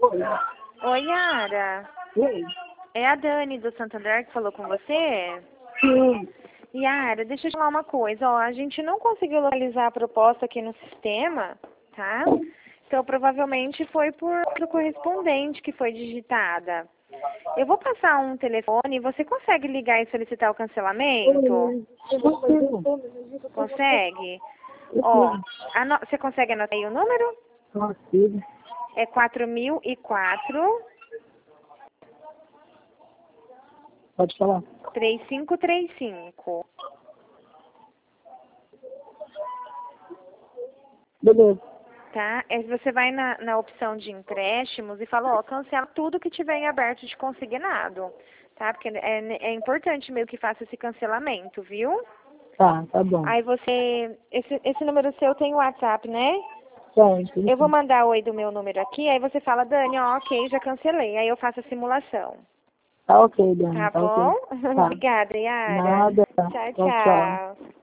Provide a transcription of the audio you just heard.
Oi. Oi, Yara. Oi. É a Dani do Santander que falou com você? Sim. Yara, deixa eu te falar uma coisa. Ó, a gente não conseguiu localizar a proposta aqui no sistema, tá? Então, provavelmente foi por correspondente que foi digitada. Eu vou passar um telefone. Você consegue ligar e solicitar o cancelamento? Consegue? Ó, você consegue anotar aí o número? Consigo. É 4004 Pode falar. 3535. Beleza. Tá? Você vai na opção de empréstimos e fala, ó, cancela tudo que tiver em aberto de consignado. Tá? Porque é importante meio que faça esse cancelamento, viu? Tá bom. Aí você... Esse número seu tem o WhatsApp, né? Tem. Eu vou mandar oi do meu número aqui, aí você fala, Dani, ó, ok, já cancelei. Aí eu faço a simulação. Tá ok, Dani. Tá Tá bom? ok. Tá. Obrigada, Yara. Nada. Tchau, Tchau, tchau. tchau.